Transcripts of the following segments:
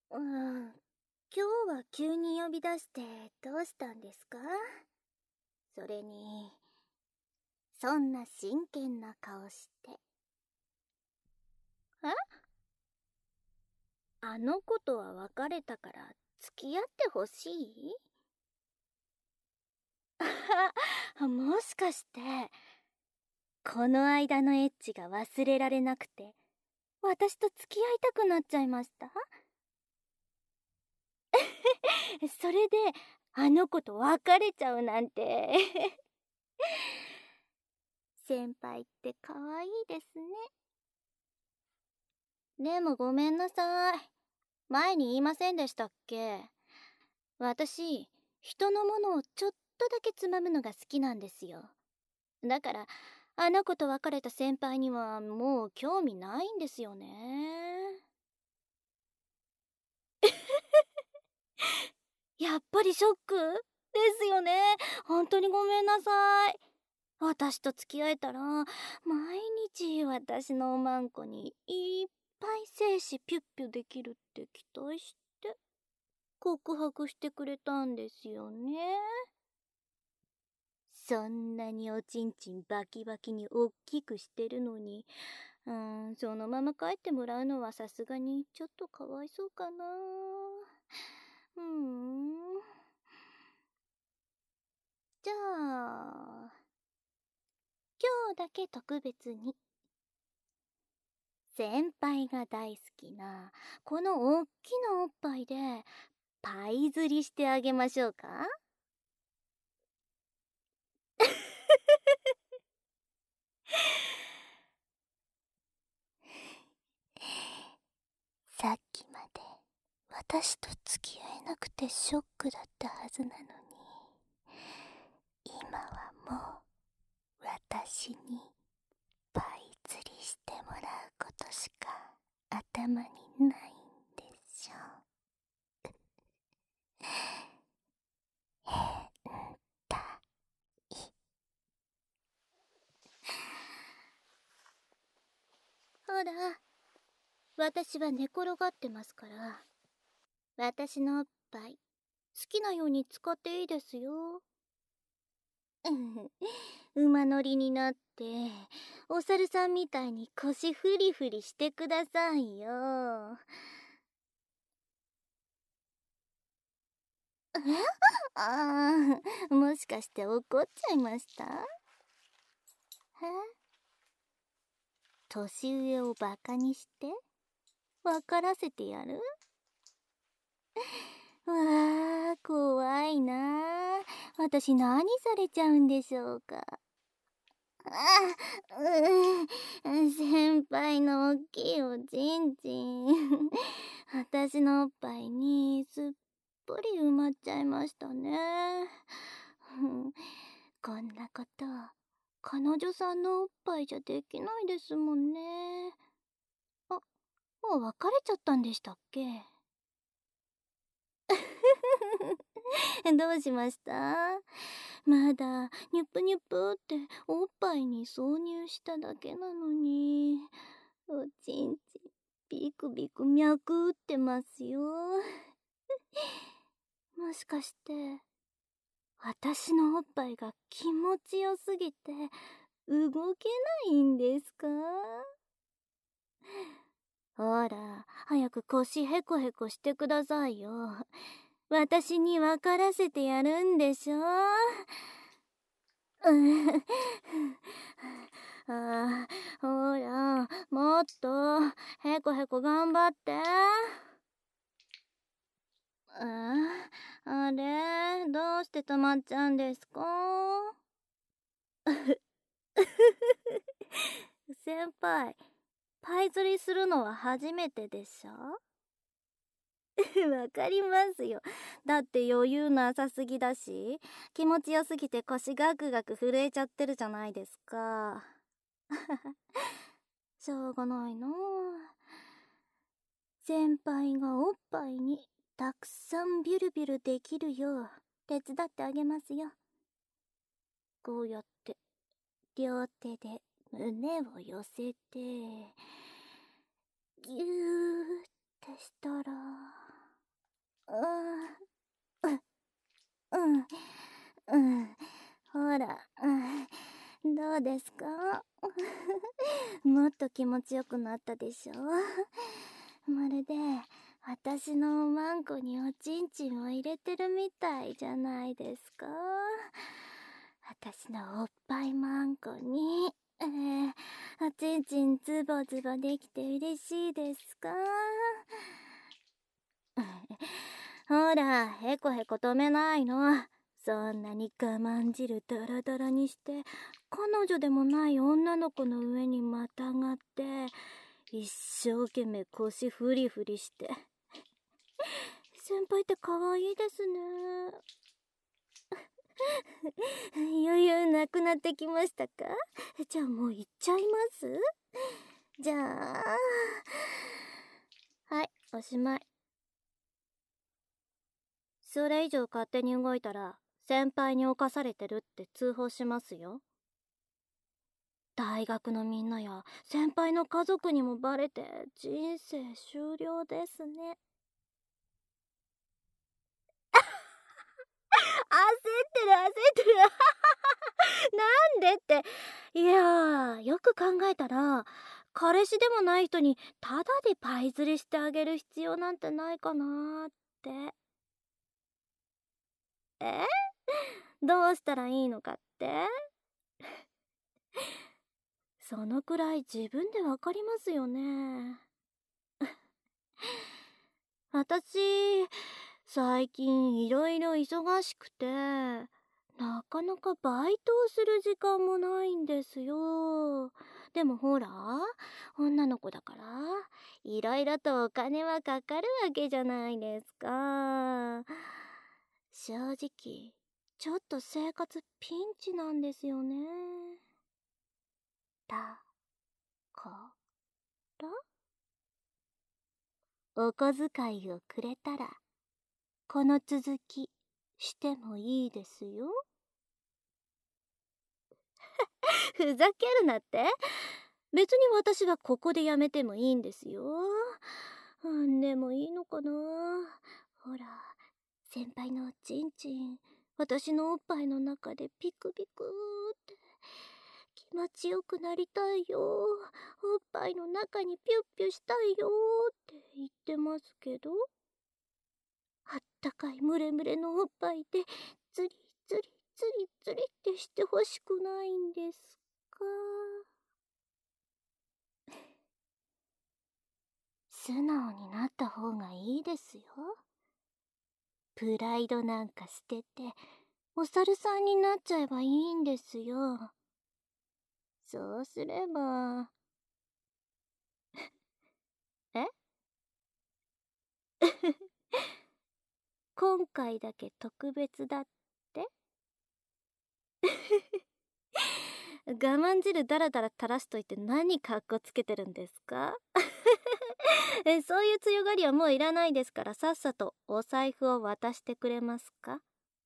今日は急に呼び出してどうしたんですか？それに、そんな真剣な顔して。え？あの子とは別れたから付き合ってほしい？もしかして、この間のエッチが忘れられなくて、私と付き合いたくなっちゃいました？それで、あの子と別れちゃうなんて。先輩って可愛いですね。でもごめんなさい。前に言いませんでしたっけ？私、人のものをちょっとだけつまむのが好きなんですよ。だから、あの子と別れた先輩にはもう興味ないんですよね。やっぱりショックですよね。本当にごめんなさい。私と付き合えたら、毎日私のおまんこにいっぱい精子ピュッピュできるって期待して、告白してくれたんですよね。そんなにおちんちんバキバキにおっきくしてるのに、そのまま帰ってもらうのはさすがにちょっとかわいそうかな。じゃあ、今日だけ特別に、先輩が大好きな、このおっきなおっぱいで、パイ釣りしてあげましょうか？さっきまで私と付き合えなくてショックだったはずなのに、今はもう私にパイ釣りしてもらうことしか頭にないんでしょ。変態。ほら、私は寝転がってますから、私のおっぱい好きなように使っていいですよ。馬乗りになってお猿さんみたいに腰フリフリしてくださいよ。え？もしかして怒っちゃいました？年上をバカにして分からせてやる？わあ、怖いなあ。私何されちゃうんでしょうか。先輩の大きいおちんちん。私のおっぱいにすっぽり埋まっちゃいましたね。こんなこと、彼女さんのおっぱいじゃできないですもんね。あ、もう別れちゃったんでしたっけ？どうしました？まだニュプニュプっておっぱいに挿入しただけなのに、おちんちんビクビク脈打ってますよ。もしかして私のおっぱいが気持ちよすぎて動けないんですか？ほら、早く腰ヘコヘコしてくださいよ。私に分からせてやるんでしょ？ほら、もっと、へこへこ頑張って。あれ、どうして止まっちゃうんですか？先輩、パイ釣りするのは初めてでしょ？わかりますよ。だって余裕なさすぎだし、気持ちよすぎて腰ガクガク震えちゃってるじゃないですか。しょうがないなあ。先輩がおっぱいにたくさんビュルビュルできるよう手伝ってあげますよ。こうやって両手で胸を寄せてギューってしたらうですか？もっと気持ちよくなったでしょ？まるで私のおまんこにおちんちんを入れてるみたいじゃないですか。私のおっぱいまんこに、おちんちんズボズボできて嬉しいですか？ほら、へこへこ止めないの。そんなに我慢汁ダラダラにして、彼女でもない女の子の上にまたがって、一生懸命腰フリフリして。先輩って可愛いですね。余裕なくなってきましたか？じゃあもう行っちゃいます？じゃあ、はい、おしまい。それ以上勝手に動いたら先輩に侵されてるって通報しますよ。大学のみんなや先輩の家族にもバレて人生終了ですね。焦ってる焦ってるなんでって。いやー、よく考えたら彼氏でもない人にタダでパイ釣りしてあげる必要なんてないかなーって。え？どうしたらいいのかって？そのくらい自分でわかりますよね。私、最近いろいろ忙しくて、なかなかバイトをする時間もないんですよ。でもほら、女の子だから、いろいろとお金はかかるわけじゃないですか。正直、ちょっと生活ピンチなんですよね。だからお小遣いをくれたら、この続きしてもいいですよ。ふざけるなって？別に私はここでやめてもいいんですよ。でもいいのかな？ほら、先輩のおちんちん、私のおっぱいの中でピクピクって気持ちよくなりたいよ。おっぱいの中にピュッピュしたいよって言ってますけど、あったかいムレムレのおっぱいでツリツリツリツリってしてほしくないんですか？素直になった方がいいですよ。プライドなんか捨ててお猿さんになっちゃえばいいんですよ。そうすれば。え？今回だけ特別だって？我慢汁ダラダラ垂らしといて何かっこつけてるんですか？そういう強がりはもういらないですから、さっさとお財布を渡してくれますか？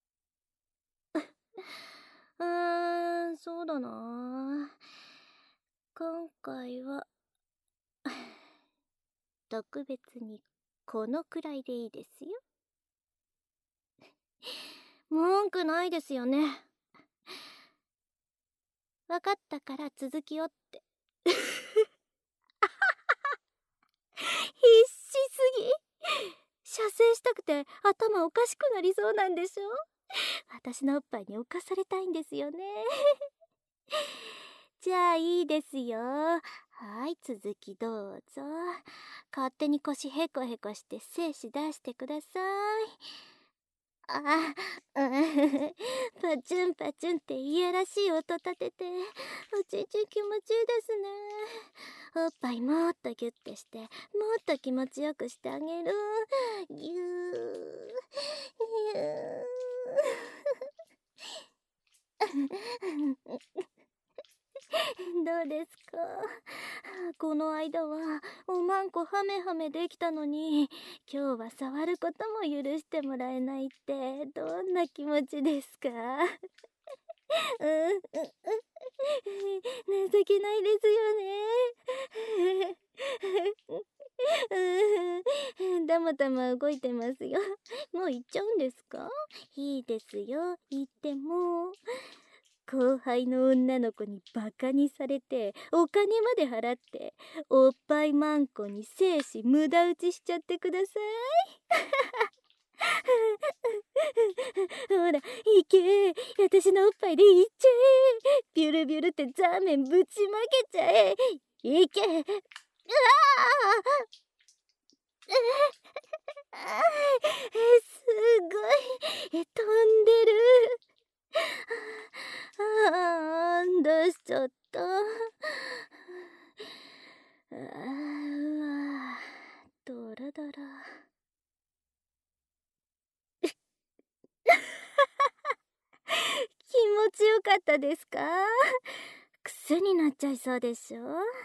そうだな。今回は特別にこのくらいでいいですよ。文句ないですよね。わかったから続きをって。必死すぎ。射精したくて頭おかしくなりそうなんでしょ？私のおっぱいに侵されたいんですよね。じゃあいいですよ。はい、続きどうぞ。勝手に腰ヘコヘコして精子出してください。あ、パチュンパチュンっていやらしい音立てて、おちんちん気持ちいいですね。おっぱいもっとギュッてして、もっと気持ちよくしてあげる。ぎゅー、ぎゅー。どうですか？この間はおまんこハメハメできたのに、今日は触ることも許してもらえないってどんな気持ちですか？うん、情けないですよね。たまたま動いてますよ。もう行っちゃうんですか？いいですよ、行っても。 後輩の女の子にバカにされてお金まで払っておっぱいマンコに精子無駄打ちしちゃってください。ほら、いけ、私のおっぱいでいっちゃえ。ビュルビュルってザーメンぶちまけちゃえ。いけ。うわあ、すごい飛んでる。出しちゃった。うわ、ドラドラ。気持ちよかったですか？癖になっちゃいそうでしょ？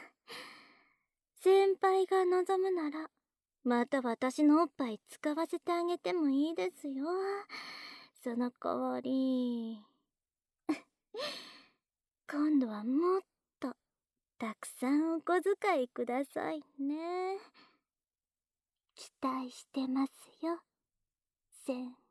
先輩が望むならまた私のおっぱい使わせてあげてもいいですよ。その代わり今度はもっとたくさんお小遣いくださいね。期待してますよ、先輩。